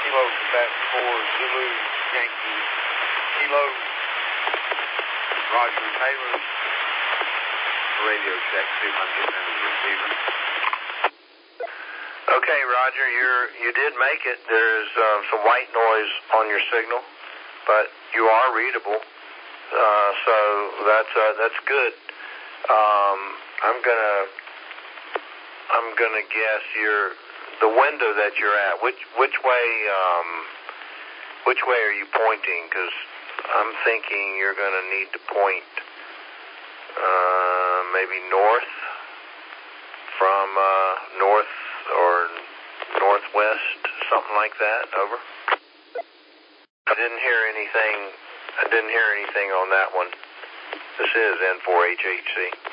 Kilo Quebec 4 Zulu Yankee Kilo. Roger Taylor. Radio check 200 and receiver. Okay, Roger, you did make it. There's some white noise on your signal, but you are readable, so that's good. I'm gonna guess the window that you're at. Which way are you pointing? Because I'm thinking you're gonna need to point maybe north from north or northwest, something like that. Over. I didn't hear anything on that one. This is N4HHC.